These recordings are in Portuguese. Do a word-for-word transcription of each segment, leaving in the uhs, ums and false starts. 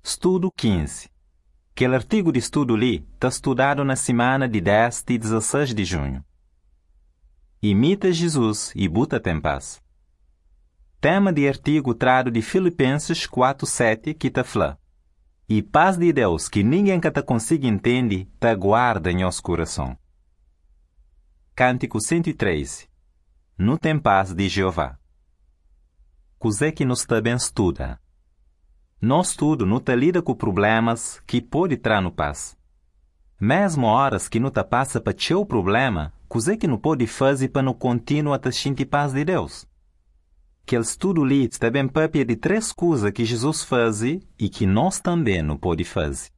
Estudo quinze. Aquele artigo de estudo li está estudado na semana de dez e dezesseis de junho. Imita Jesus e buta-te em paz. Tema de artigo trado de Filipenses quatro, sete, que está fala. E paz de Deus que ninguém que te consiga entender, te guarda em nosso coração. Cântico cento e treze. No tem paz de Jeová. Cosé que nos também estuda. Nós tudo não te lida com problemas que pode trazer no paz. Mesmo horas que não te passa para teu problema, cosé que não pode fazer para não continuar a sentir paz de Deus? Que ele estudo ali também papia de três coisas que Jesus faz e que nós também não pode fazer.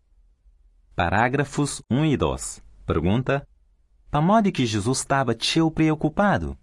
Parágrafos um e dois. Pergunta: para modo que Jesus estava teu preocupado?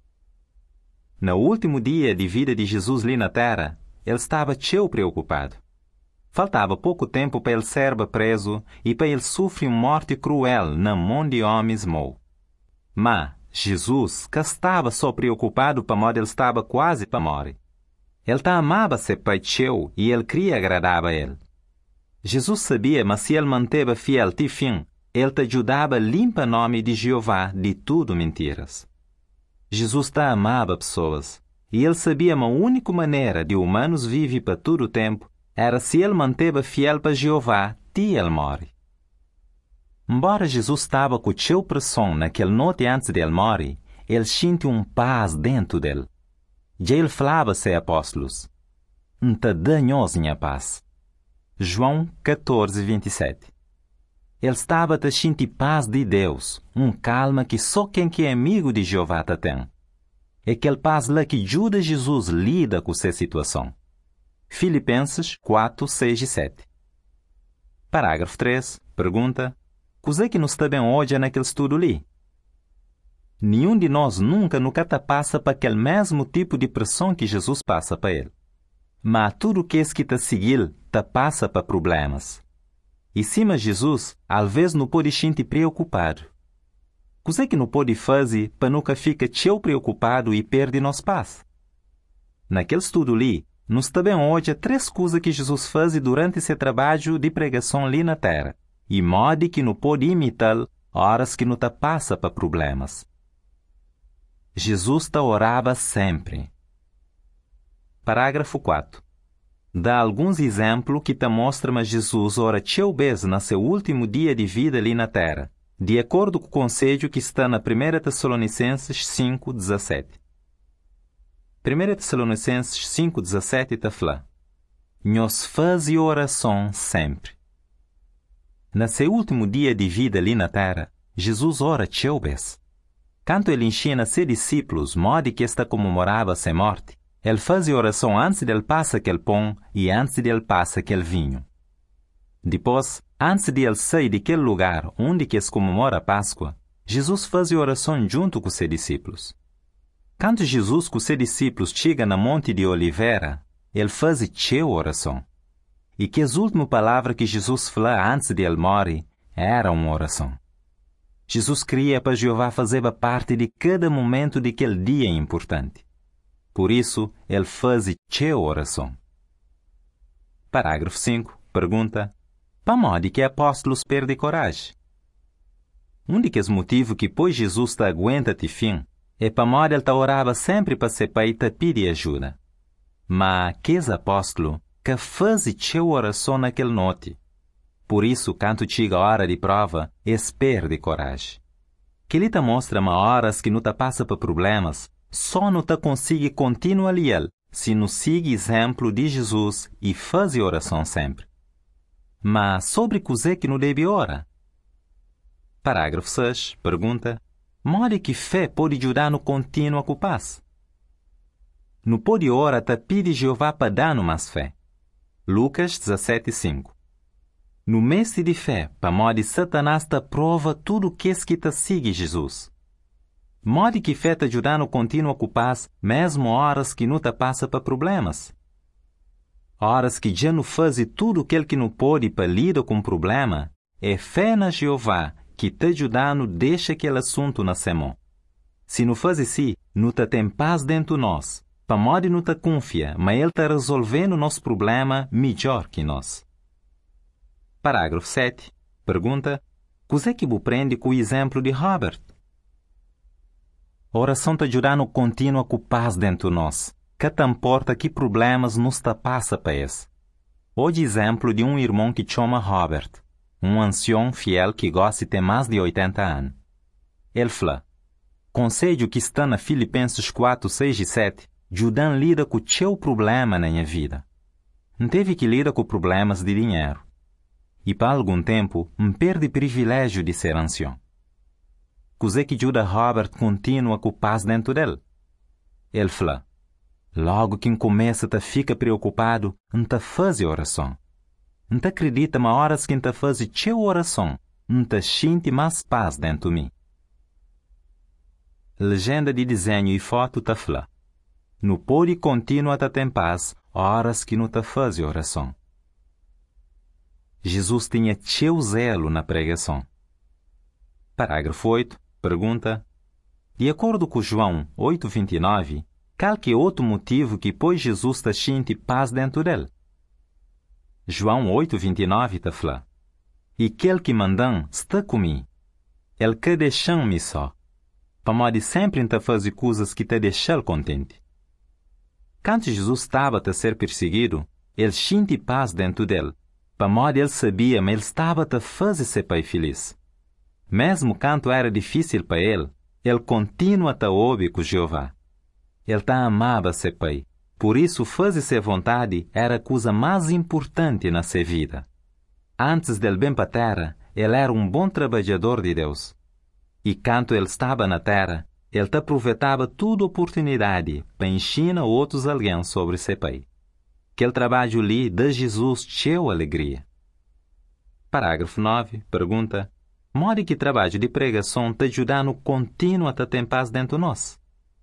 No último dia de vida de Jesus ali na terra, ele estava teu preocupado. Faltava pouco tempo para ele ser preso e para ele sofrer uma morte cruel na mão de homens mau. Mas Jesus, que estava só preocupado para modo ele estava quase para morrer. Ele tá amava ser pai teu e ele queria agradar a ele. Jesus sabia, mas se ele manteve fiel até fim, ele te ajudava a limpar o nome de Jeová de tudo mentiras. Jesus te amava pessoas. E ele sabia que a única maneira de humanos viver para todo o tempo era se ele manteve fiel para Jeová, até ele morre. Embora Jesus estava com o seu pressão naquela noite antes de ele morrer, ele sentiu um paz dentro dele. Já ele falava a seus apóstolos: "Não te dá-nos minha paz." João quatorze, vinte e sete. Ele estava a sentir paz de Deus, um calma que só quem que é amigo de Jeová te tem. É aquele paz lá que ajuda Jesus lida com essa situação. Filipenses quatro, seis e sete. Parágrafo três. Pergunta: coisa que nos também hoje naquele estudo ali? Nenhum de nós nunca nunca te passa para aquele mesmo tipo de pressão que Jesus passa para ele. Mas tudo que é que te seguir te passa para problemas. E cima Jesus, às vezes não pode sentir preocupado. Coisa que não pode fazer para nunca ficar tão preocupado e perde nossa paz? Naquele estudo ali, nos também hoje três coisas que Jesus faz durante esse trabalho de pregação ali na terra, e modo que não pode imitar horas que não te passa para problemas. Jesus te orava sempre. Parágrafo quatro. Dá alguns exemplos que te mostram que Jesus ora teu vez no seu último dia de vida ali na terra, de acordo com o conselho que está na primeira Tessalonicenses cinco, dezessete. primeira Tessalonicenses cinco, dezessete está fala: "Nós fazemos oração sempre." No seu último dia de vida ali na terra, Jesus ora teu vez. Quando ele ensina seus discípulos modo que esta comemorava sua morte, ele fazia oração antes de ele passar aquele pão e antes de ele passar aquele vinho. Depois, antes de ele sair daquele lugar onde que se comemora a Páscoa, Jesus fazia oração junto com seus discípulos. Quando Jesus com seus discípulos chega na Monte de Oliveira, ele faz teu oração. E que as últimas palavras que Jesus falou antes de ele morrer era uma oração. Jesus queria para Jeová fazer parte de cada momento daquele dia importante. Por isso, ele faz teu oração. Parágrafo cinco. Pergunta: para modo que apóstolos perdem coragem? Um dos motivos que pois Jesus te aguenta até fim é para modo ele te orava sempre para ser pai te pedir ajuda. Mas que os apóstolos que fazem teu oração naquele noite. Por isso, quando chega a hora de prova, eles perdem coragem. Que ele te mostra uma horas que não te passa por problemas, só não te consegue continuar ali se não siga exemplo de Jesus e faz oração sempre. Mas sobre coisa que não deve orar? Parágrafo seis. Pergunta: modo que fé pode ajudar no contínuo com paz? Não pode orar te pedir Jeová para dar-nos mais fé. Lucas dezessete, cinco. No mestre de fé, para modo Satanás te prova tudo o que é que te sigue Jesus. Modo que fé te ajudar no contínuo com paz, mesmo horas que não te passa para problemas. Horas que já não faz tudo aquilo que não pode para lidar com o problema, é fé na Jeová que te ajudando deixa aquele assunto na semana. Se não faz assim, não te tem paz dentro de nós, para modo não te confia, mas ele está resolvendo o nosso problema melhor que nós. Parágrafo sete. Pergunta: Cos'è que você prende com o exemplo de Robert? A oração está ajudando contínua com paz dentro de nós, que te importa que problemas nos te passa para esse. Hoje exemplo de um irmão que chama Robert, um ancião fiel que gosta de ter mais de oitenta anos. Ele fala: Conselho que está na Filipenses quatro, seis e sete, ajudando a lidar com o seu problema na minha vida. Não teve que lidar com problemas de dinheiro. E para algum tempo, me perde o privilégio de ser ancião. Cos'è que ajuda Robert continua com paz dentro dele? Ele fala: Logo que começa a ficar preocupado, não te faz oração. Não te acredita, mas horas que te faz a oração, não te sente mais paz dentro de mim. Legenda de desenho e foto te fala: Não pode continuar a ter paz horas que não te faz oração. Jesus tinha seu zelo na pregação. Parágrafo oito. Pergunta: De acordo com João oito, vinte e nove, qual que é outro motivo que pôs Jesus te sente paz dentro dele? João oito, vinte e nove te fala: E aquele que mandam está comigo. Ele que deixa-me só, para modo sempre te fazer coisas que te deixam contente. Quando Jesus estava a ser perseguido, ele sente paz dentro dele, para modo ele sabia, mas ele estava a fazer ser pai feliz. Mesmo quando era difícil para ele, ele continua a ouvir com Jeová. Ele tá amava ser pai, por isso fazer sua vontade era a coisa mais importante na sua vida. Antes dele bem para a terra, ele era um bom trabalhador de Deus. E quando ele estava na terra, ele te aproveitava toda oportunidade para ensinar outros alguém sobre seu pai. Aquele trabalho ali dá Jesus cheio alegria. Parágrafo nove. Pergunta: Modo que trabalho de pregação te ajudando continua a ter paz dentro de nós?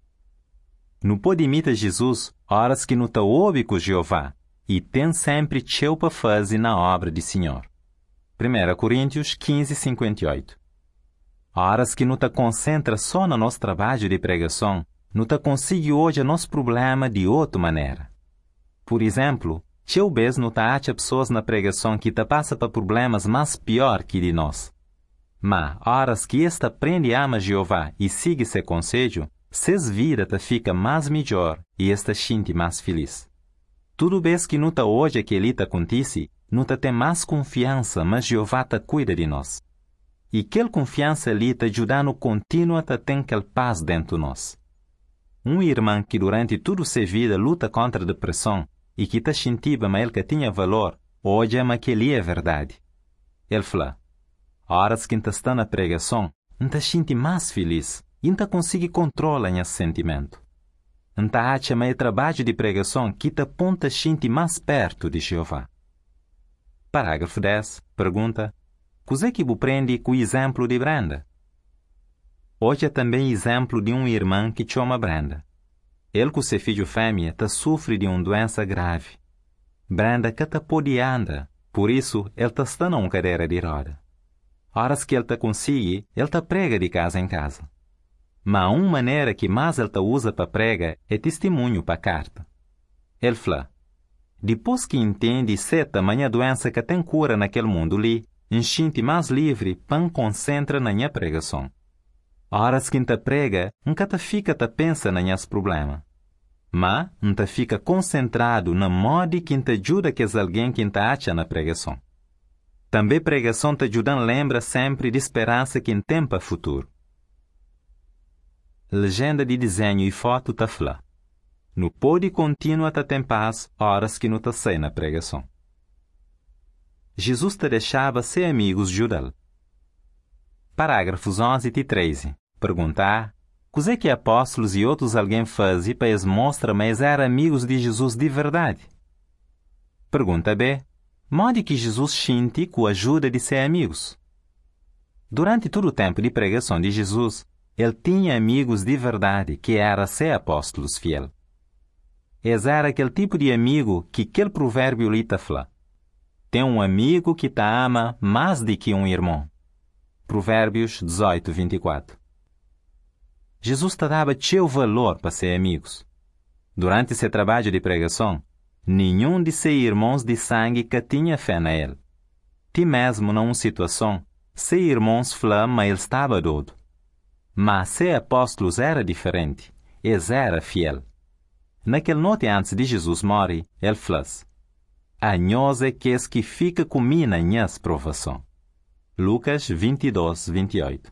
Não pode imitar Jesus horas que não te ouve com Jeová e tem sempre cheio para fazer na obra do Senhor. primeira Coríntios quinze, cinquenta e oito. Horas que não te concentra só no nosso trabalho de pregação, não te consegue hoje nosso problema de outra maneira. Por exemplo, cheio vez não te acha pessoas na pregação que te passa para problemas mais pior que de nós. Mas, horas que esta aprende a amar Jeová e siga seu conselho, ses vida te fica mais melhor e esta sente mais feliz. Tudo vez que não te hoje que ele te acontece, não te tem mais confiança, mas Jeová te cuida de nós. E aquela confiança ali te ajudando continua a ter aquela paz dentro de nós. Um irmão que durante toda a sua vida luta contra a depressão e que te sentia mas ele que tinha valor, hoje é que ele é verdade. Ele fala: Horas que te está na pregação, não te sente mais feliz e não te consegue controlar esse sentimento. Não te acha mais trabalho de pregação que te aponta a sentir mais perto de Jeová. Parágrafo dez. Pergunta: Cos'è que você prende com o exemplo de Brenda? Hoje é também exemplo de um irmão que chama Brenda. Ele com seu filho fêmea te sofre de uma doença grave. Brenda que te pode andar, por isso ele te está numa cadeira de roda. Horas que ele te consegue, ele te prega de casa em casa. Mas uma maneira que mais ele te usa para prega é testemunho para carta. Ele fala: Depois que entende e sê tamanha doença que tem cura naquele mundo ali, enchente mais livre, pan concentra na minha pregação. Horas que te prega, nunca te fica te pensa na minhas problema. Mas, não te fica concentrado na modo que te ajuda que é alguém que te acha na pregação. Também pregação te ajuda a lembra sempre de esperança que tem para futuro. Legenda de desenho e foto te fala: Não pode continuar a ter paz horas que não te sei na pregação. Jesus te deixava ser amigos de Judá. Parágrafos onze e treze. Perguntar: Cos'è que apóstolos e outros alguém fazem para eles mostrar mas eram amigos de Jesus de verdade? Pergunta B. Modo que Jesus sente com a ajuda de seus amigos? Durante todo o tempo de pregação de Jesus, ele tinha amigos de verdade que eram seus apóstolos fiel. Eles eram aquele tipo de amigo que aquele provérbio lhe fala: Tem um amigo que te ama mais do que um irmão. Provérbios dezoito, vinte e quatro. Jesus te dava seu valor para seus amigos. Durante seu trabalho de pregação, nenhum de seus irmãos de sangue que tinha fé nele. Ti mesmo numa situação, seus irmãos falaram, mas ele estava doido. Mas seus apóstolos era diferente, eles eram fiel. Naquela noite antes de Jesus morrer, ele falou: a nós é que que fica comigo na minha provação. Lucas vinte e dois, vinte e oito.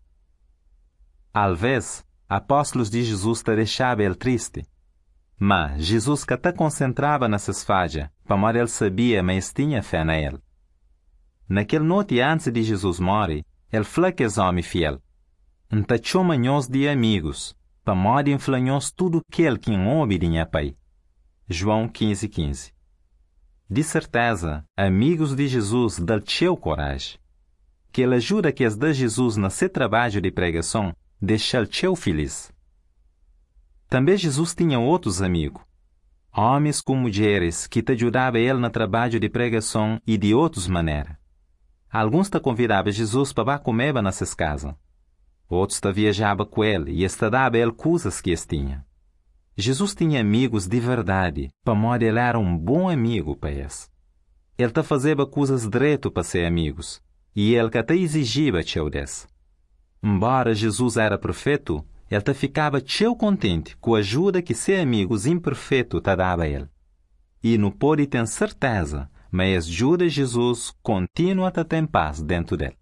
Às vezes, apóstolos de Jesus te deixavam ele triste. Mas Jesus que te concentrava nessas falhas, para ele sabia, mas tinha fé nele. Naquela noite antes de Jesus morrer, ele falou que é homem fiel. Então chama nós de amigos, para modo influenciar tudo aquele que ouve de minha pai. João quinze, quinze. De certeza, amigos de Jesus dão seu coragem. Que ele ajuda que as de Jesus no seu trabalho de pregação, deixa o seu feliz. Também Jesus tinha outros amigos, homens como mulheres que te ajudavam ele no trabalho de pregação e de outras maneiras. Alguns te convidavam Jesus para comer nessas casas. Outros te viajavam com ele e este dava ele coisas que eles tinham. Jesus tinha amigos de verdade, para modo ele era um bom amigo para eles. Ele te fazia coisas direto para ser amigos, e ele que te exigia teu desse. Embora Jesus era perfeito, ele te ficava tão contente com a ajuda que seus amigos imperfeitos te davam a ele. E não pode ter certeza, mas a ajuda de Jesus continua a ter paz dentro dele.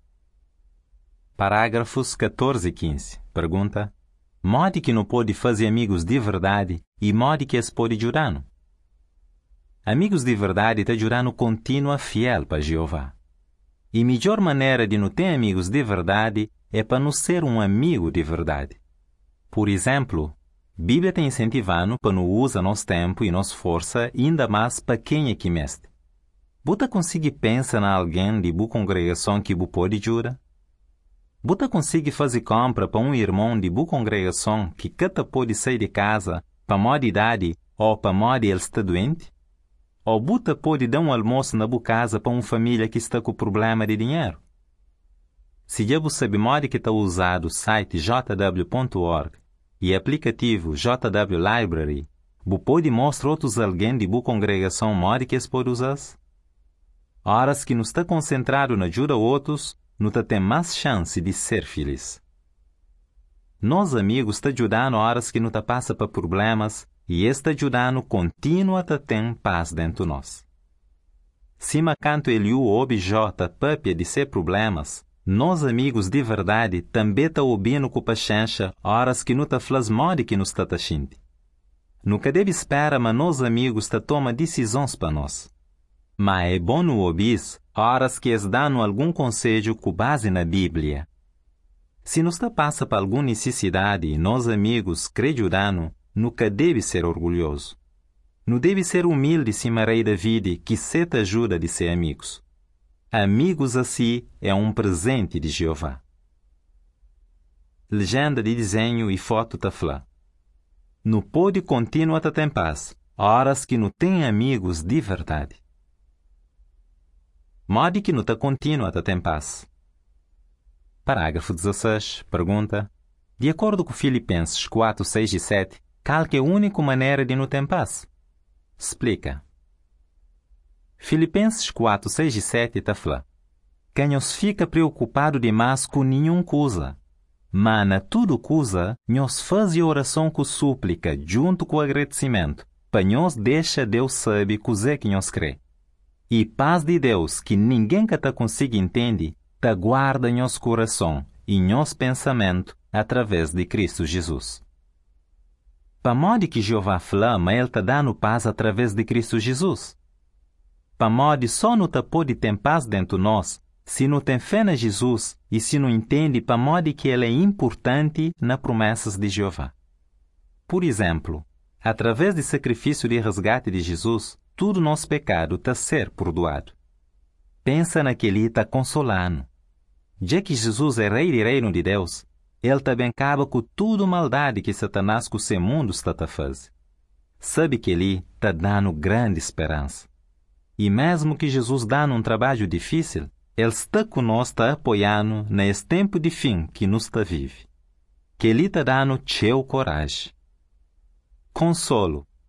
Parágrafos quatorze e quinze. Pergunta: modo que não pode fazer amigos de verdade e modo que eles podem ajudar-no? Amigos de verdade te ajudam continua fiel para Jeová. E a melhor maneira de não ter amigos de verdade é para não ser um amigo de verdade. Por exemplo, a Bíblia te incentivando para não usar nosso tempo e nossa força ainda mais para quem é que meste. Você consegue pensar em alguém de boa congregação que você pode ajudar? Você consegue fazer compra para um irmão de boa congregação que cada pode sair de casa para maior de idade ou para maior ele está doente? Ou você pode dar um almoço na boa casa para uma família que está com problema de dinheiro? Se já você sabe modo que está usado o site j w ponto org e aplicativo J W Library, você pode mostrar outros alguém de boa congregação modo que eles podem usar? Horas que não está concentrado na ajuda a outros, não tem mais chance de ser feliz. Nós amigos te ajudando horas que não te passa por problemas e este ajudando continua a ter paz dentro de nós. Se macanto ele o objeto papia de ser problemas, nós amigos de verdade também te ouvindo com paciência horas que não te flas modo que nos está taxinte. Nunca deve esperar, mas nós amigos te toma decisões para nós. Mas é bom no ouvir horas que eles dão algum conselho com base na Bíblia. Se nos passa por alguma necessidade e nós amigos acreditando, nunca deve ser orgulhoso. Não deve ser humilde cima rei David que se te ajuda de ser amigos. Amigos assim é um presente de Jeová. Legenda de desenho e foto te fala: não pode continuar a ter paz, horas que não tem amigos de verdade. Modo que não te continua a ter paz. Parágrafo dezesseis. Pergunta: de acordo com Filipenses quatro, seis e sete, qual que é a única maneira de não ter paz? Explica. Filipenses quatro, seis e sete te fala: quem nos fica preocupado demais com nenhuma coisa, mas na tudo coisa, nos faz oração com súplica, junto com agradecimento, para nos deixar Deus saber coisa que nos crê. E paz de Deus, que ninguém que te consiga entender, te guarda em nosso coração e em nosso pensamento através de Cristo Jesus. Para modo que Jeová flama, Ele te dá no paz através de Cristo Jesus. Para modo só não te pode ter paz dentro de nós, se não tem fé na Jesus e se não entende para modo que Ele é importante nas promessas de Jeová. Por exemplo, através do sacrifício de resgate de Jesus, tudo nosso pecado está ser perdoado. Pensa naquele está consolando. Já que Jesus é rei de reino de Deus, ele também acaba com tudo maldade que Satanás com o seu mundo está a fazer. Sabe que ele está dando grande esperança. E mesmo que Jesus dá um trabalho difícil, ele está conosco, está apoiando nesse tempo de fim que nos está vive. Que ele está dando teu coragem. Consolo,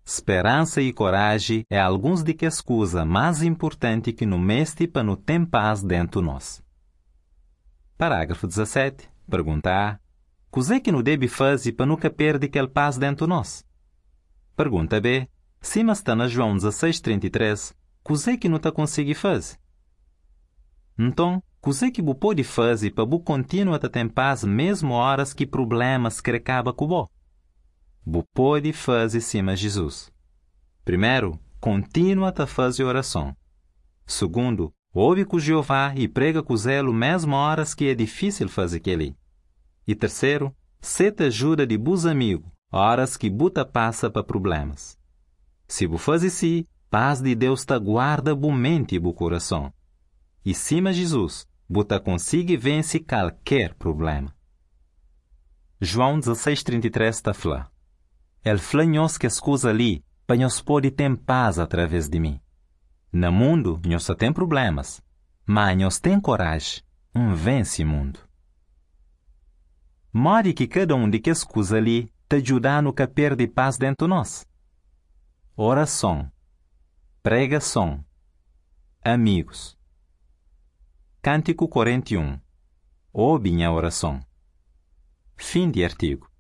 esperança e coragem é alguns de que as coisas mais importantes que no meste para no ter paz dentro de nós. Parágrafo dezessete. Pergunta A. Cos'è que não deve fazer para nunca perder aquele paz dentro de nós? Pergunta B. Se mas está na João dezesseis, trinta e três, cos'è que não está conseguir fazer? Então, cos'è que você pode fazer para você continuar a ter paz mesmo horas que problemas que acabam com você? Você pode fazer sim a Jesus. Primeiro, continua a fazer oração. Segundo, ouve com Jeová e prega com zelo mesmo horas que é difícil fazer aquele. E terceiro, sete ajuda de bons amigos, horas que buta passa para problemas. Se você faz assim, paz de Deus te guarda boa mente e bom coração. E cima Jesus, você consegue vencer qualquer problema. João dezesseis, trinta e três está falando. Ele fala-nos que as coisas ali, para nós pode ter paz através de mim. No mundo, nós só tem problemas, mas nós tem coragem, um vence mundo. More que cada um de que as coisas ali te ajudar no que perde paz dentro de nós. Oração, pregação, amigos. Cântico quarenta e um. Ouve minha oração. Fim de artigo.